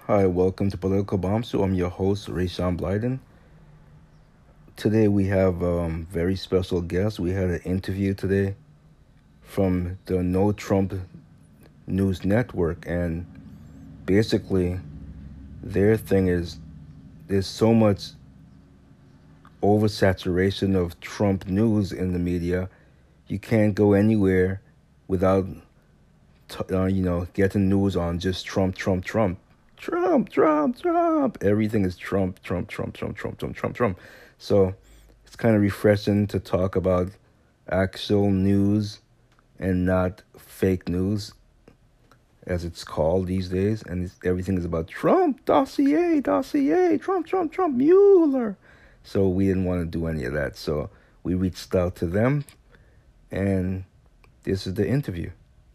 Hi, welcome to Political Bomb. So I'm your host, Rayshawn Blyden. Today we have very special guest. We had an interview today from the No Trump News Network, and basically their thing is there's so much oversaturation of Trump news in the media. You can't go anywhere without getting news on just Trump, Trump, Trump. Trump, Trump, Trump. Everything is Trump, Trump, Trump, Trump, Trump, Trump, Trump, Trump. So it's kind of refreshing to talk about actual news and not fake news, as it's called these days. And everything is about Trump, dossier, dossier, Trump, Trump, Trump, Mueller. So we didn't want to do any of that. So we reached out to them, and this is the interview.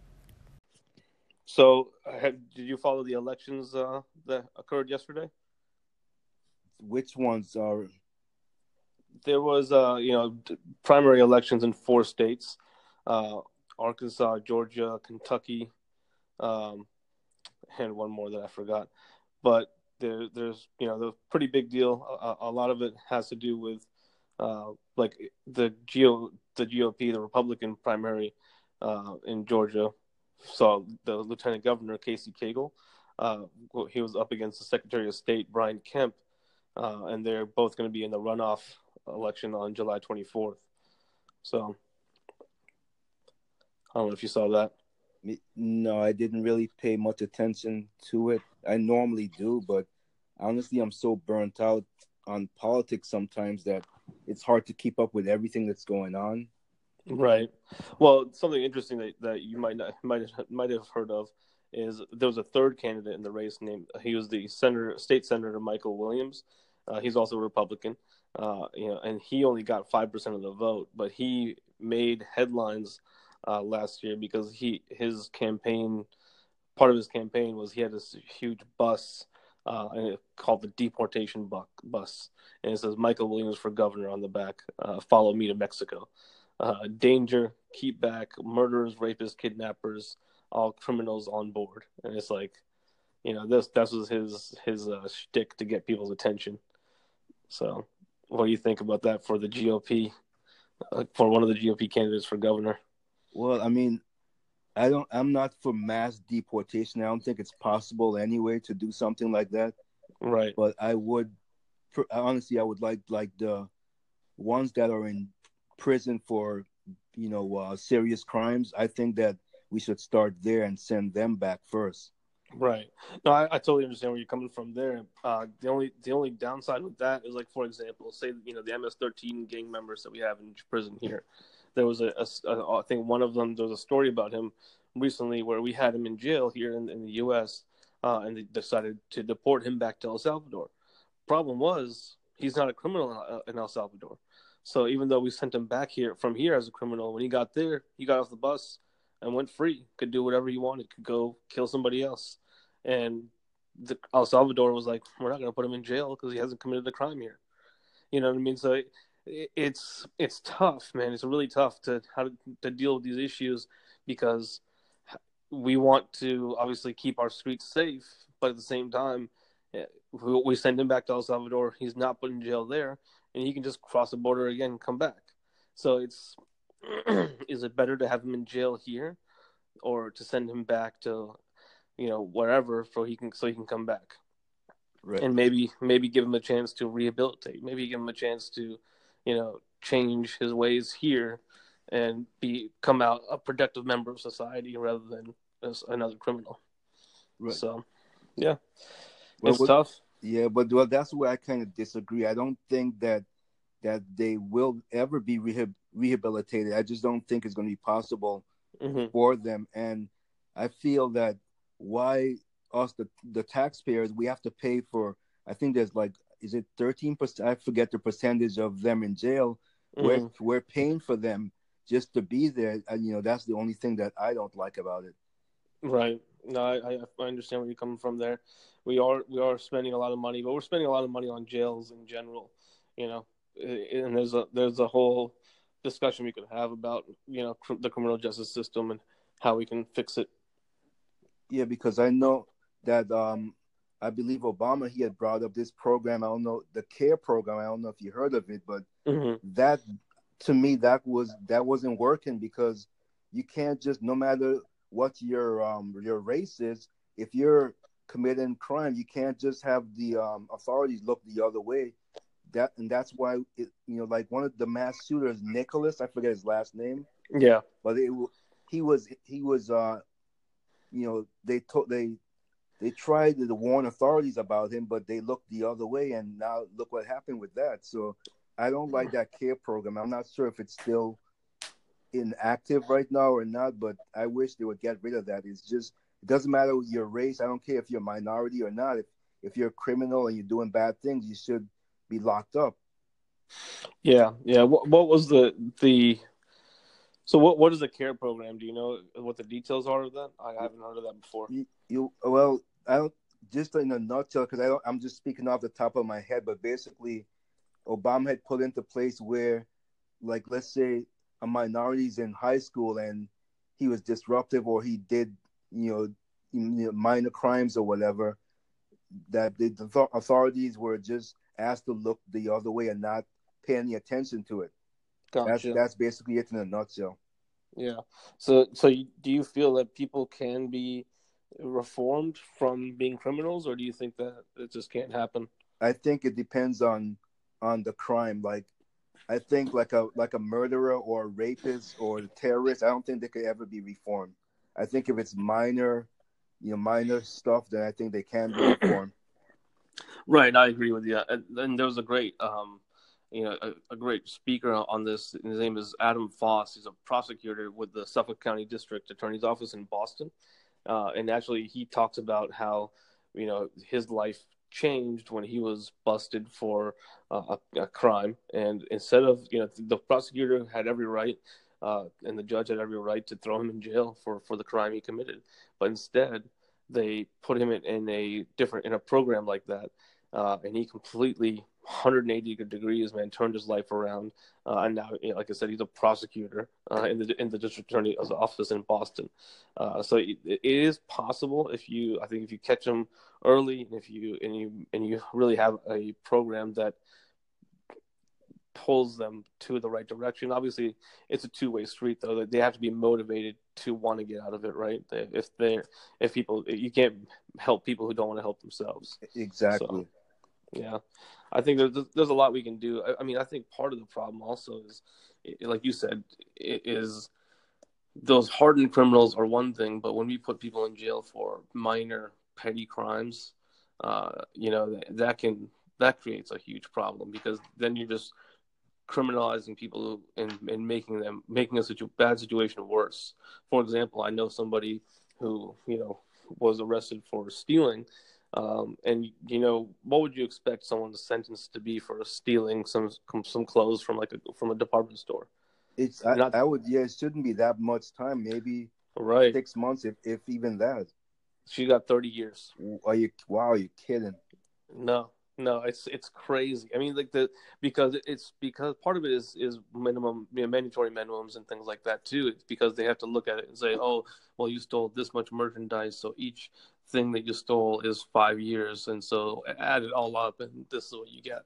So, did you follow the elections that occurred yesterday? Which ones are? There was, primary elections in 4 states: Arkansas, Georgia, Kentucky, um, and one more that I forgot. But there's, the pretty big deal. A lot of it has to do with, like the GOP, the Republican primary in Georgia. So the Lieutenant Governor Casey Cagle, he was up against the Secretary of State Brian Kemp, and they're both going to be in the runoff election on July 24th. So I don't know if you saw that. No, I didn't really pay much attention to it. I normally do, but honestly, I'm so burnt out on politics sometimes that it's hard to keep up with everything that's going on. Right. Well, something interesting that you might have heard of is there was a third candidate in the race named he was the state senator Michael Williams. He's also a Republican, and he only got 5% of the vote, but he made headlines last year because his campaign part of his campaign was he had this huge bus called the deportation bus, and it says Michael Williams for governor on the back. Follow me to Mexico. Danger, keep back, murderers, rapists, kidnappers, all criminals on board. And it's like, this was his shtick to get people's attention. So, what do you think about that for the GOP, for one of the GOP candidates for governor? Well, I mean, I'm not for mass deportation. I don't think it's possible anyway to do something like that. Right. But honestly, I would like the ones that are in prison for, serious crimes. I think that we should start there and send them back first. Right. No, I totally understand where you're coming from there. The only downside with that is, like, for example, say the MS-13 gang members that we have in prison here. There was I think one of them. There was a story about him recently where we had him in jail here in the U.S. And they decided to deport him back to El Salvador. Problem was he's not a criminal in El Salvador. So even though we sent him back from here as a criminal, when he got there, he got off the bus and went free. Could do whatever he wanted. Could go kill somebody else. And El Salvador was like, we're not going to put him in jail because he hasn't committed a crime here. You know what I mean? So it's tough, man. It's really tough to deal with these issues because we want to obviously keep our streets safe, but at the same time, we send him back to El Salvador. He's not put in jail there, and he can just cross the border again and come back. So it's is it better to have him in jail here, or to send him back to wherever so he can come back, Right. and maybe give him a chance to rehabilitate, maybe give him a chance to change his ways here and come out a productive member of society rather than as another criminal. Right. So yeah, Well, it's tough. Yeah, but that's where I kind of disagree. I don't think that they will ever be rehabilitated. I just don't think it's going to be possible for them. And I feel that why us, the taxpayers, we have to pay for, I think there's like, is it 13%? I forget the percentage of them in jail. We're paying for them just to be there. And, that's the only thing that I don't like about it. Right. No, I understand where you're coming from there. We are spending a lot of money, but we're spending a lot of money on jails in general, and there's a whole discussion we could have about the criminal justice system and how we can fix it. Yeah, because I know that I believe Obama, he had brought up this program. I don't know, the CARE program. I don't know if you heard of it, but that, to me, that wasn't working, because you can't just, no matter what your race is, if you're committing crime, you can't just have the authorities look the other way. That's why like one of the mass shooters, Nicholas, I forget his last name. Yeah, but he was they tried to warn authorities about him, but they looked the other way, and now look what happened with that. So I don't like that CARE program. I'm not sure if it's still inactive right now or not, but I wish they would get rid of that. It's just, it doesn't matter your race. I don't care if you're a minority or not. If you're a criminal and you're doing bad things, you should be locked up. Yeah. What was the so what is the CARE program? Do you know what the details are of that? I haven't heard of that before. Well, I don't, just in a nutshell, because I'm just speaking off the top of my head, but basically, Obama had put into place where, like, let's say a minority's in high school and he was disruptive, or he did, minor crimes or whatever, that the authorities were just asked to look the other way and not pay any attention to it. Gotcha. That's basically it in a nutshell. Yeah. So do you feel that people can be reformed from being criminals, or do you think that it just can't happen? I think it depends on the crime. Like, I think like a murderer or a rapist or a terrorist, I don't think they could ever be reformed. I think if it's minor stuff, then I think they can be reformed. Right, I agree with you. And there was a great, a great speaker on this. His name is Adam Foss. He's a prosecutor with the Suffolk County District Attorney's Office in Boston. And actually, he talks about how, his life changed when he was busted for a crime. And instead of, the prosecutor had every right, and the judge had every right to throw him in jail for the crime he committed. But instead, they put him in a program like that. And he completely 180 degrees, man, turned his life around. And now, like I said, he's a prosecutor in the district attorney's office in Boston. So it is possible if you catch him early, and if you really have a program that pulls them to the right direction. Obviously, it's a two-way street, though. They have to be motivated to want to get out of it, right? If people, you can't help people who don't want to help themselves. Exactly. So, yeah, I think there's a lot we can do. I mean, I think part of the problem also is, like you said, is those hardened criminals are one thing, but when we put people in jail for minor petty crimes, that creates a huge problem, because then you're just criminalizing people and making a bad situation worse. For example, I know somebody who was arrested for stealing, and what would you expect someone sentenced to be for stealing some clothes from a department store? It shouldn't be that much time. Maybe right 6 months, if even that. She got 30 years. Are you kidding? No, it's crazy. I mean, because part of it is minimum, mandatory minimums and things like that too. It's because they have to look at it and say, oh, well, you stole this much merchandise, so each thing that you stole is 5 years, and so add it all up, and this is what you get.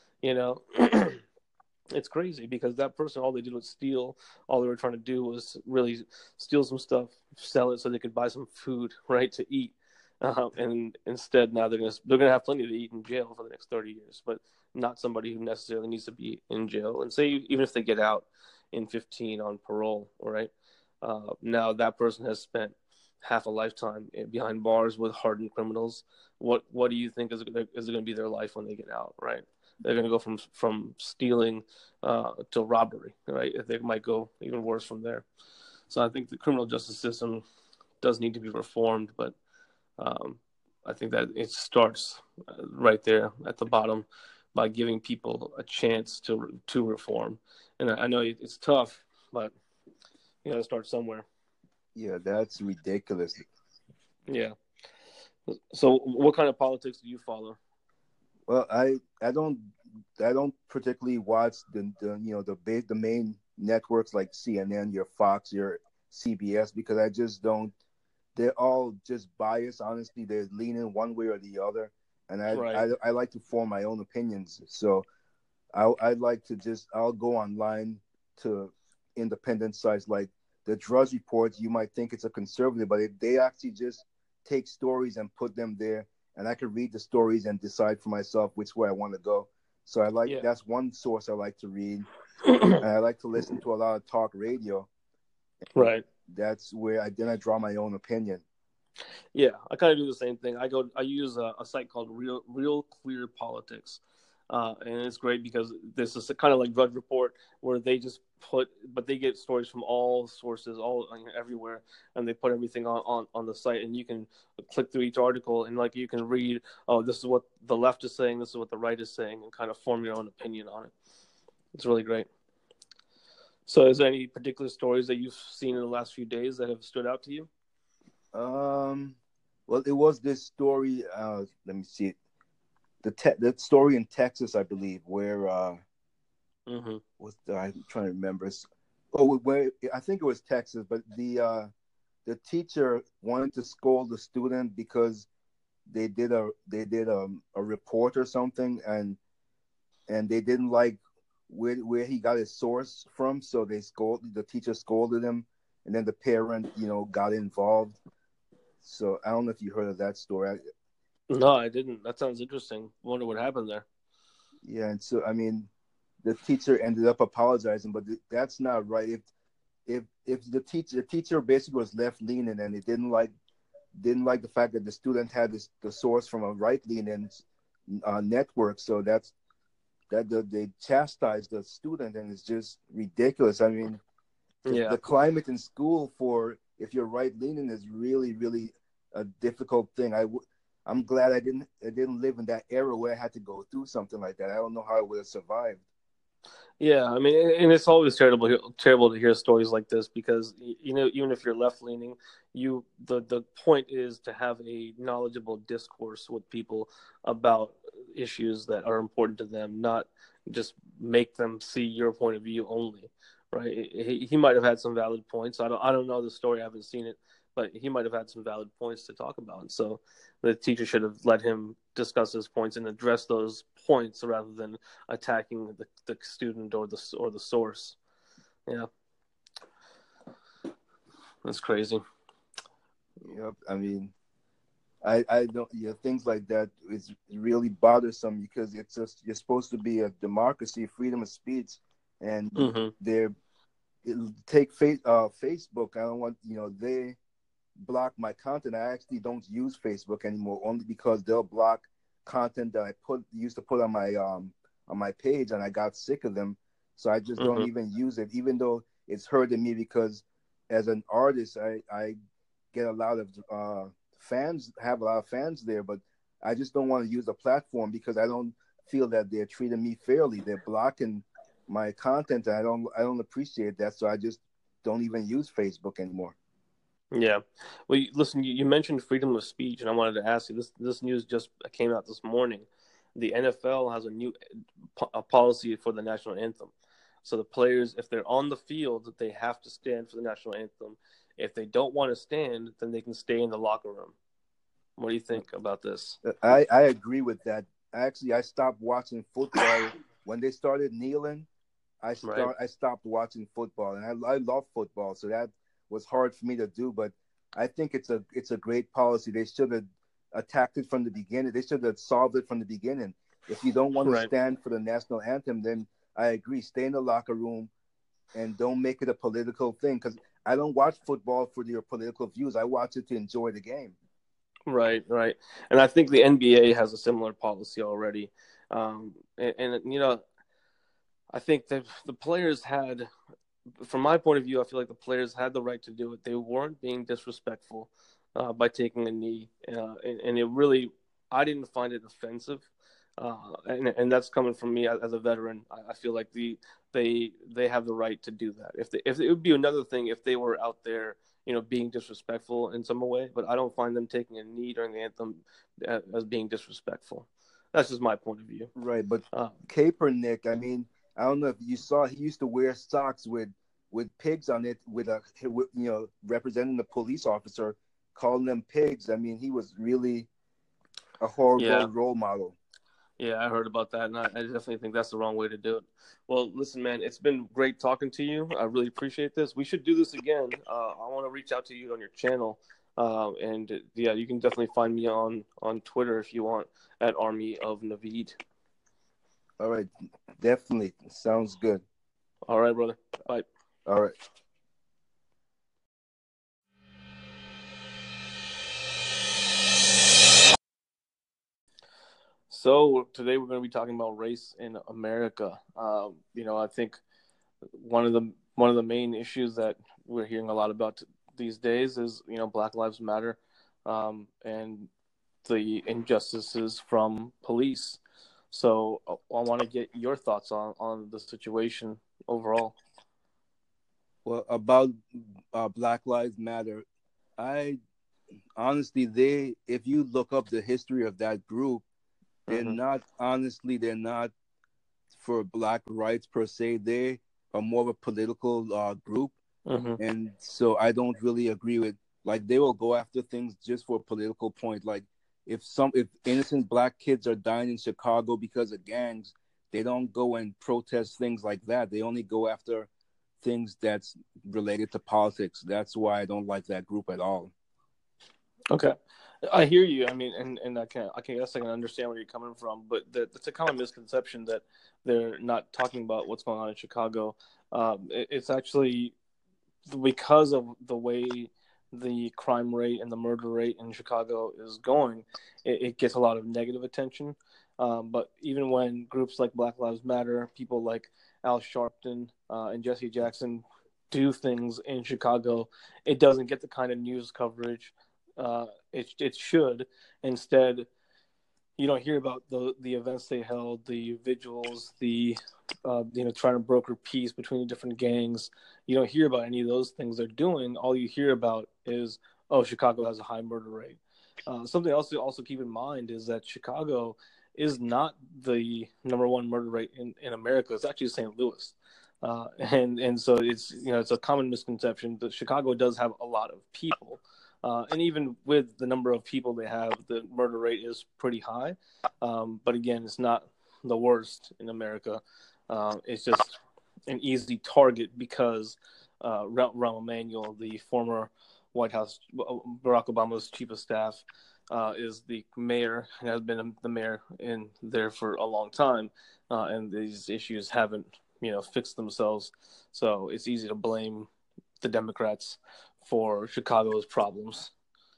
It's crazy, because that person, all they did was steal. All they were trying to do was really steal some stuff, sell it so they could buy some food, right, to eat. And instead, now they're gonna have plenty to eat in jail for the next 30 years, but not somebody who necessarily needs to be in jail. And say even if they get out in 15 on parole, right? Now that person has spent half a lifetime behind bars with hardened criminals. What do you think is going to be their life when they get out, right? They're going to go from stealing to robbery, right? They might go even worse from there. So I think the criminal justice system does need to be reformed, but I think that it starts right there at the bottom by giving people a chance to reform. And I know it's tough, but you got to start somewhere. Yeah, that's ridiculous. Yeah. So, what kind of politics do you follow? Well, I don't particularly watch the main networks like CNN, your Fox, your CBS, because I just don't they're all just biased. Honestly, they're leaning one way or the other, and Right. I like to form my own opinions. So I'd like to just I'll go online to independent sites like the Drudge Report. You might think it's a conservative, but they actually just take stories and put them there, and I can read the stories and decide for myself which way I want to go. So Yeah. that's one source I like to read, and I like to listen to a lot of talk radio. And Right. that's where I draw my own opinion. Yeah, I kind of do the same thing. I use a site called Real Clear Politics, and it's great because this is kind of like Drudge Report, where they just but they get stories from all sources, all everywhere, and they put everything on the site, and you can click through each article and like you can read, oh, this is what the left is saying, this is what the right is saying, and kind of form your own opinion on it. It's really great. So, is there any particular stories that you've seen in the last few days that have stood out to you? Um, well, it was this story. Let me see it. The story in Texas, I believe, where Mm-hmm. I'm trying to remember. Oh, where I think it was Texas, but the teacher wanted to scold the student because they did a report or something, and they didn't like where he got his source from, so the teacher scolded him, and then the parent got involved. So I don't know if you heard of that story. No, I didn't. That sounds interesting. Wonder what happened there. Yeah, and so I mean, the teacher ended up apologizing, but that's not right. If the teacher basically was left leaning and it didn't like the fact that the student had the source from a right leaning network, so they chastised the student, and it's just ridiculous. I mean, the Yeah. climate in school for if you're right leaning is really really a difficult thing. I'm glad I didn't live in that era where I had to go through something like that. I don't know how I would have survived. Yeah, I mean, and it's always terrible to hear stories like this because even if you're left leaning, the point is to have a knowledgeable discourse with people about issues that are important to them, not just make them see your point of view only, right? He might have had some valid points. I don't know the story. I haven't seen it, but he might have had some valid points to talk about. And so the teacher should have let him discuss his points and address those points rather than attacking the student or the source. Yeah, that's crazy. Yep. I mean, I don't, things like that is really bothersome because it's just you're supposed to be a democracy, freedom of speech, and Hmm. they're take Facebook. I don't want they block my content. I actually don't use Facebook anymore, only because they'll block content that I used to put on my page, and I got sick of them, so I just don't Hmm. even use it, even though it's hurting me because as an artist, I get a lot of fans, have a lot of fans there, but I just don't want to use the platform because I don't feel that they're treating me fairly. They're blocking my content, and I don't appreciate that, so I just don't even use Facebook anymore. Yeah. Well, listen, you mentioned freedom of speech, and I wanted to ask you this news just came out this morning. The NFL has a new a policy for the national anthem. So the players, if they're on the field, they have to stand for the national anthem. If they don't want to stand, then they can stay in the locker room. What do you think about this? I agree with that. Actually, I stopped watching football when they started kneeling. Right. I stopped watching football, and I love football, so that was hard for me to do. But I think it's a great policy. They should have attacked it from the beginning. They should have solved it from the beginning. If you don't want to Right. stand for the national anthem, then I agree. Stay in the locker room and don't make it a political thing. Because I don't watch football for your political views. I watch it to enjoy the game. Right. Right. And I think the NBA has a similar policy already. And I think that the players had, from my point of view, I feel like the players had the right to do it. They weren't being disrespectful by taking a knee, and it really, I didn't find it offensive, and that's coming from me as a veteran. I feel like they have the right to do that. If it would be another thing if they were out there, being disrespectful in some way, but I don't find them taking a knee during the anthem as being disrespectful. That's just my point of view. Right, but Uh, Kaepernick, I mean, I don't know if you saw, he used to wear socks with pigs on it, with representing the police officer, calling them pigs. I mean, he was really a horrible Yeah. role model. Yeah, I heard about that, and I definitely think that's the wrong way to do it. Well, listen, man, it's been great talking to you. I really appreciate this. We should do this again. I want to reach out to you on your channel, and yeah, you can definitely find me on Twitter if you want at Army of Naveed. All right, definitely sounds good. All right, brother. Bye. All right. So today we're going to be talking about race in America. I think one of the main issues that we're hearing a lot about these days is Black Lives Matter, and the injustices from police. So I want to get your thoughts on the situation overall. Well, about Black Lives Matter, I honestly, if you look up the history of that group, they're not for black rights per se. They are more of a political group. Mm-hmm. And so I don't really agree with, like, they will go after things just for a political point. Like, if innocent black kids are dying in Chicago because of gangs, they don't go and protest things like that. They only go after things that's related to politics. That's why I don't like that group at all. Okay, I hear you. I mean, and I guess I can understand where you're coming from, but it's a common misconception that they're not talking about what's going on in Chicago. It's actually because of the way the crime rate and the murder rate in Chicago is going, it gets a lot of negative attention. But even when groups like Black Lives Matter, people like Al Sharpton and Jesse Jackson do things in Chicago, it doesn't get the kind of news coverage it should. Instead, you don't hear about the events they held, the vigils, the trying to broker peace between the different gangs. You don't hear about any of those things they're doing. All you hear about is, oh, Chicago has a high murder rate. Something else to also keep in mind is that Chicago is not the number one murder rate in America. It's actually St. Louis. And so it's a common misconception that Chicago does have a lot of people. And even with the number of people they have, the murder rate is pretty high. But again, it's not the worst in America. It's just an easy target because Rahm Emanuel, the former White House, Barack Obama's chief of staff, is the mayor and has been the mayor in there for a long time. And these issues haven't, fixed themselves. So it's easy to blame the Democrats for Chicago's problems.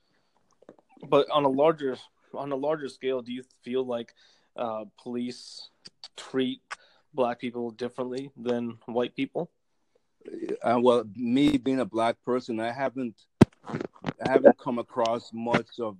But on a larger scale, do you feel like police treat black people differently than white people? Well, me being a black person, I haven't come across much of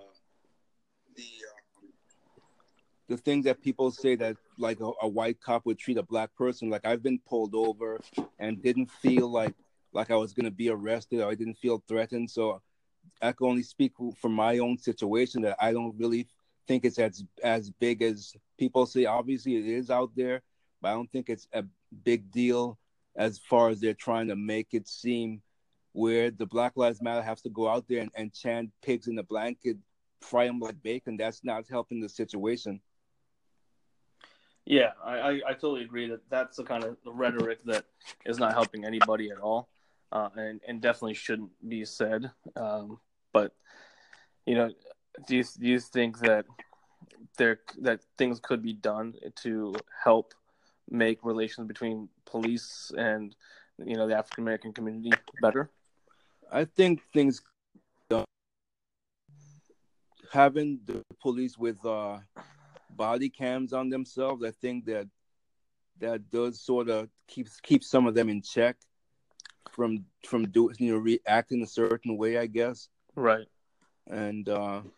the things that people say that like a white cop would treat a black person. Like, I've been pulled over and didn't feel like I was going to be arrested, or I didn't feel threatened. So I can only speak from my own situation, that I don't really think it's as big as people say. Obviously, it is out there, but I don't think it's a big deal as far as they're trying to make it seem, where the Black Lives Matter has to go out there and chant pigs in a blanket, fry them like bacon. That's not helping the situation. Yeah, I totally agree that that's the kind of rhetoric that is not helping anybody at all, and definitely shouldn't be said. But do you think that that things could be done to help make relations between police and the African American community better? I think things, having the police with body cams on themselves, I think that does sort of keep some of them in check from doing reacting a certain way, I guess. Right. And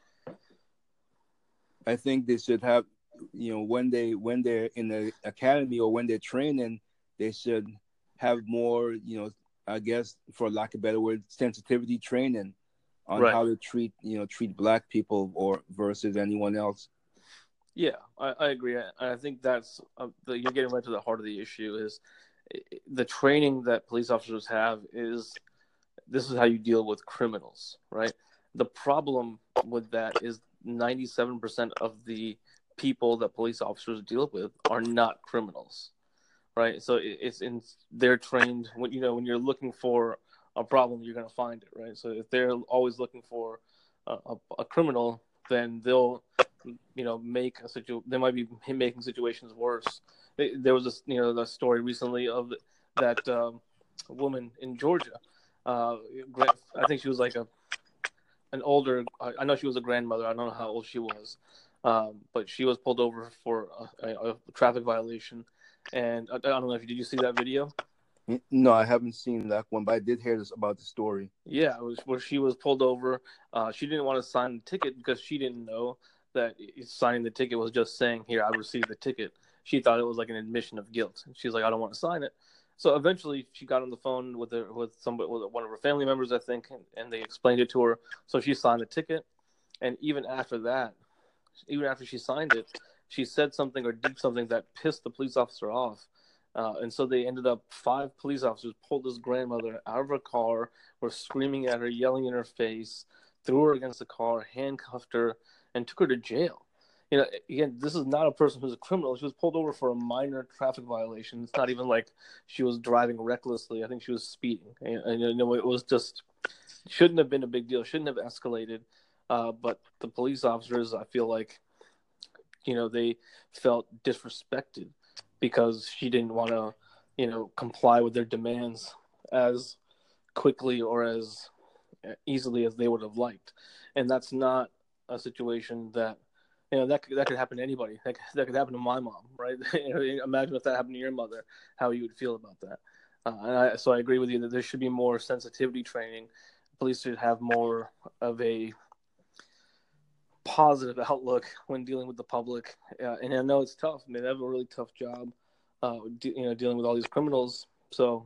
I think they should have, when they're in the academy or when they're training, they should have more, I guess, for lack of a better word, sensitivity training on how to treat black people or versus anyone else. Yeah, I agree. I think that's you're getting right to the heart of the issue. Is the training that police officers have is, this is how you deal with criminals, right? The problem with that is 97% of the people that police officers deal with are not criminals, right? So it's in they're trained when when you're looking for a problem, you're going to find it, right? So if they're always looking for a criminal, then they'll make they might be making situations worse. There was this the story recently of that woman in Georgia. I think she was like an older. I know she was a grandmother. I don't know how old she was, but she was pulled over for a traffic violation. And I don't know if did you see that video? No, I haven't seen that one, but I did hear this about the story. Yeah, it was where she was pulled over. She didn't want to sign the ticket because she didn't know that signing the ticket was just saying, "Here, I received the ticket." She thought it was like an admission of guilt. She's like, "I don't want to sign it." So eventually, she got on the phone with one of her family members, I think, and they explained it to her. So she signed the ticket, and even after that, even after she signed it, she said something or did something that pissed the police officer off. And so they ended up 5 police officers pulled this grandmother out of her car, were screaming at her, yelling in her face, threw her against the car, handcuffed her, and took her to jail. Again, this is not a person who's a criminal. She was pulled over for a minor traffic violation. It's not even like she was driving recklessly. I think she was speeding. And it was just shouldn't have been a big deal. Shouldn't have escalated. But the police officers, I feel like, they felt disrespected because she didn't want to, comply with their demands as quickly or as easily as they would have liked. And that's not a situation that, that could happen to anybody. That could happen to my mom, right? Imagine if that happened to your mother, how you would feel about that. So I agree with you that there should be more sensitivity training. Police should have more of a positive outlook when dealing with the public. And I know it's tough. I mean, they have a really tough job, dealing with all these criminals. So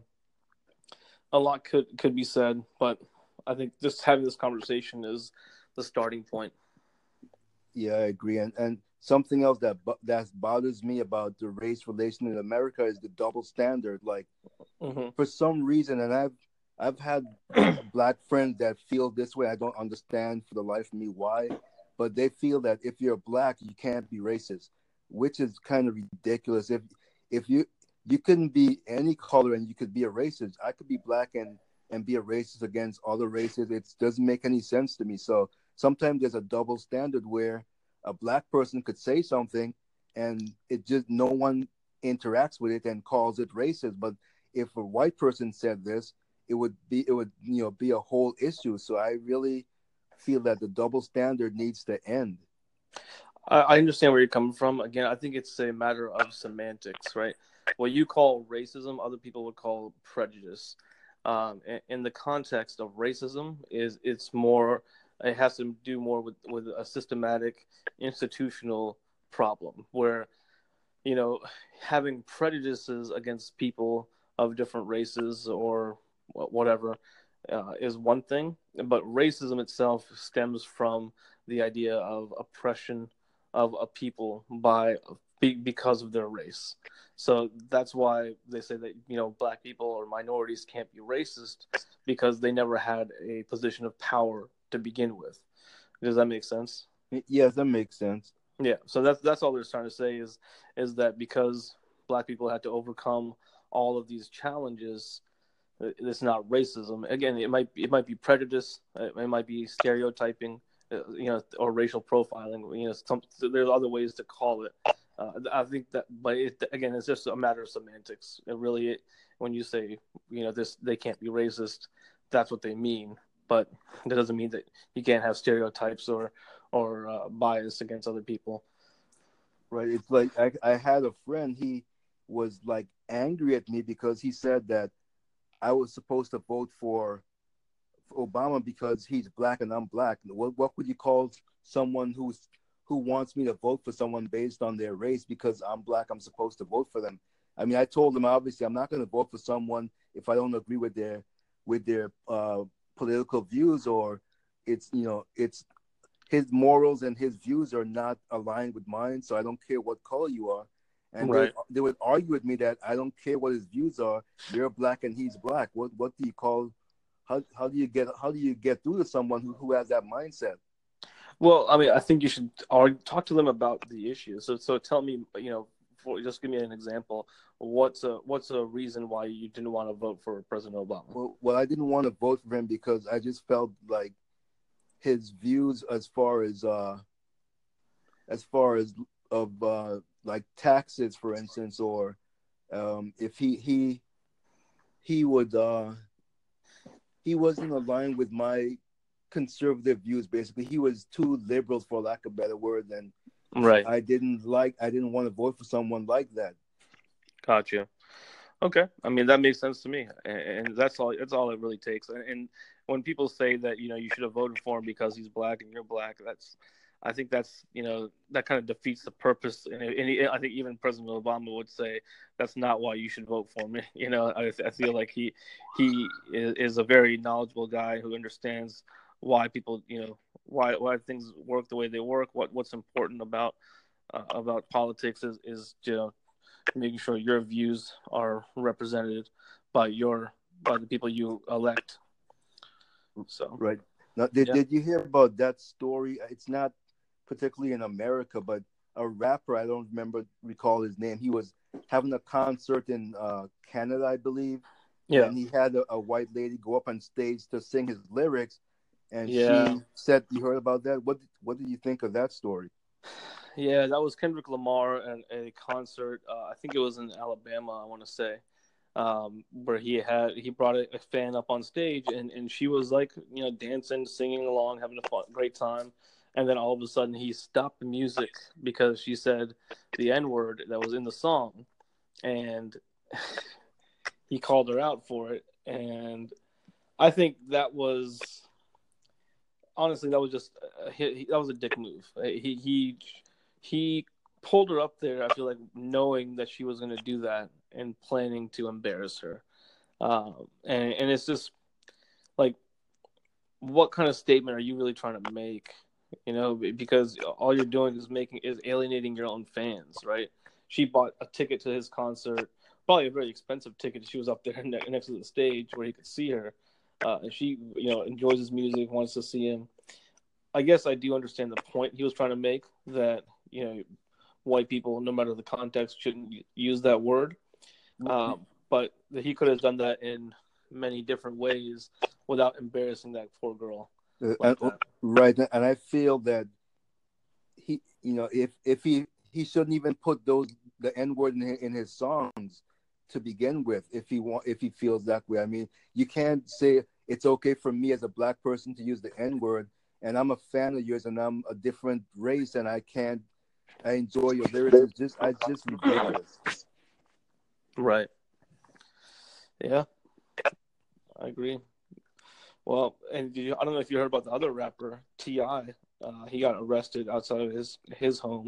a lot could be said, but I think just having this conversation is the starting point. Yeah, I agree. And something else that bothers me about the race relation in America is the double standard. Like, for some reason, and I've had black friends that feel this way. I don't understand for the life of me why, but they feel that if you're black, you can't be racist, which is kind of ridiculous. If you couldn't be any color and you could be a racist, I could be black and be a racist against other races. It doesn't make any sense to me. So sometimes there's a double standard where a black person could say something and it just no one interacts with it and calls it racist. But if a white person said this, it would be a whole issue. So I really feel that the double standard needs to end. I understand where you're coming from. Again, I think it's a matter of semantics, right? What you call racism, other people would call prejudice. In the context of racism, it has to do more with a systematic institutional problem where, having prejudices against people of different races or whatever is one thing, but racism itself stems from the idea of oppression of a people because of their race. So that's why they say that black people or minorities can't be racist because they never had a position of power to begin with. Does that make sense? Yes, that makes sense. Yeah. So that's all they're trying to say is that because black people had to overcome all of these challenges, it's not racism. Again, it might be prejudice. It might be stereotyping, or racial profiling. There's other ways to call it. I think that, but again, it's just a matter of semantics. When you say, they can't be racist, that's what they mean. But that doesn't mean that you can't have stereotypes or bias against other people. Right. It's like I had a friend. He was like angry at me because he said that I was supposed to vote for Obama because he's black and I'm black. What would you call someone who wants me to vote for someone based on their race because I'm black? I'm supposed to vote for them. I mean, I told him obviously I'm not going to vote for someone if I don't agree with their political views, or it's his morals and his views are not aligned with mine. So I don't care what color you are. And right. they would argue with me that I don't care what his views are. You're black and he's black. What do you call how do you get through to someone who has that mindset? Well, I mean, I think you should talk to them about the issue. So tell me, just give me an example. What's a reason why you didn't want to vote for President Obama? Well, I didn't want to vote for him because I just felt like his views as far as like taxes, for instance, or if he would he wasn't aligned with my conservative views. Basically, he was too liberal, for lack of a better word, and Right. I didn't want to vote for someone like that. Gotcha. Okay. I mean, that makes sense to me, and that's all it really takes. And when people say that you should have voted for him because he's black and you're black, I think that's that kind of defeats the purpose. And I think even President Obama would say that's not why you should vote for me. I feel like he is a very knowledgeable guy who understands why people why things work the way they work. What's important about politics is making sure your views are represented by the people you elect. So right now, did you hear about that story? It's not particularly in America, but a rapper, I don't recall his name. He was having a concert in Canada, I believe. Yeah. And he had a white lady go up on stage to sing his lyrics, and Yeah. she said, "You heard about that? What did you think of that story?" Yeah, that was Kendrick Lamar at a concert. I think it was in Alabama, I want to say, where he brought a fan up on stage, and she was like, dancing, singing along, having a great time. And then all of a sudden he stopped the music because she said the N-word that was in the song, and he called her out for it. And I think honestly, that was just that was a dick move. He pulled her up there, I feel like, knowing that she was going to do that and planning to embarrass her. And it's just like, what kind of statement are you really trying to make? Because all you're doing is alienating your own fans, right? She bought a ticket to his concert, probably a very expensive ticket. She was up there next to the stage where he could see her. And she, enjoys his music, wants to see him. I guess I do understand the point he was trying to make, that, white people, no matter the context, shouldn't use that word. But he could have done that in many different ways without embarrassing that poor girl. Right. And I feel that he, if he shouldn't even put the N-word in his songs to begin with, if he feels that way. I mean, you can't say it's okay for me as a black person to use the N-word, and I'm a fan of yours and I'm a different race and I enjoy your lyrics. It's just ridiculous. Right. Yeah, I agree. Well, and I don't know if you heard about the other rapper, T.I. He got arrested outside of his home.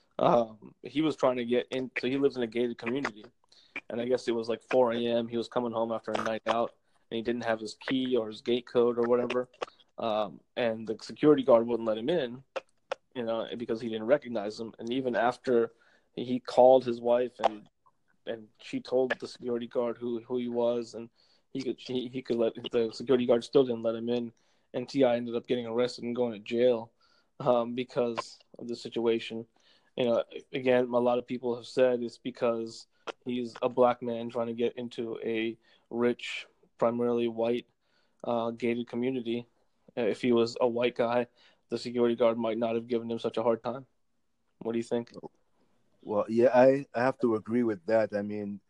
He was trying to get in, so he lives in a gated community. And I guess it was like 4 a.m. He was coming home after a night out, and he didn't have his key or his gate code or whatever. And the security guard wouldn't let him in, because he didn't recognize him. And even after he called his wife and she told the security guard who he was, and he could let the security guard still didn't let him in, and T.I. ended up getting arrested and going to jail because of the situation. Again, a lot of people have said it's because he's a black man trying to get into a rich, primarily white, gated community. If he was a white guy, the security guard might not have given him such a hard time. What do you think? Well, yeah, I have to agree with that. I mean,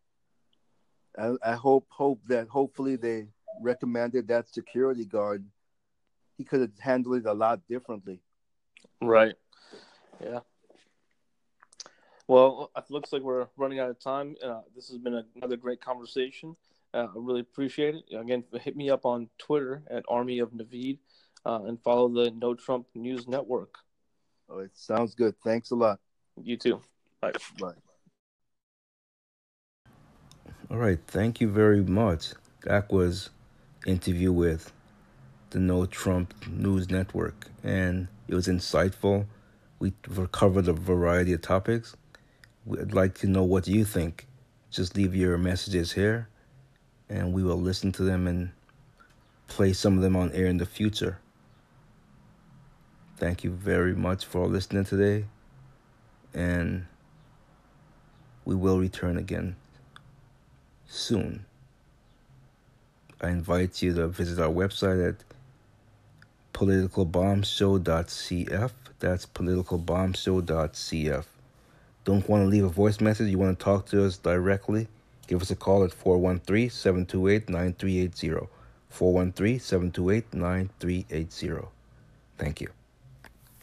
I hope that hopefully they recommended that security guard. He could have handled it a lot differently. Right. Yeah. Well, it looks like we're running out of time. This has been another great conversation. I really appreciate it. Again, hit me up on Twitter at Army of Naveed, and follow the No Trump News Network. Oh, it sounds good. Thanks a lot. You too. Bye. Bye. All right. Thank you very much. That was interview with the No Trump News Network, and it was insightful. We covered a variety of topics. I'd like to know what you think. Just leave your messages here, and we will listen to them and play some of them on air in the future. Thank you very much for listening today, and we will return again soon. I invite you to visit our website at politicalbombshow.cf. That's politicalbombshow.cf. Don't want to leave a voice message? You want to talk to us directly? Give us a call at 413-728-9380. 413-728-9380. Thank you.